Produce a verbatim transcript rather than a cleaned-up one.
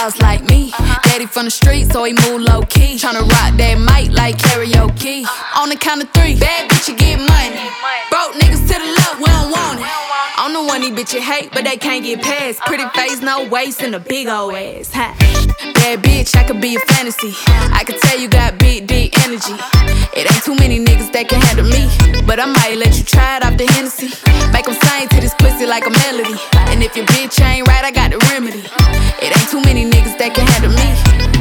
house like me. Daddy from the street, so he move low key. Tryna rock that mic like karaoke. On the count of three, bad bitch, you get money. Broke niggas to the left, we don't want it. I'm the one these bitches hate, but they can't get past. Pretty face, no waist, and a big ol' ass. Ha. Bad bitch, I could be a fantasy. I could tell you got big, deep energy. It ain't too many niggas that can handle me, but I might let you try it off the Hennessy. Make them sing to this pussy like a melody. And if your bitch ain't right, I got the remedy. It ain't too many niggas that can handle me,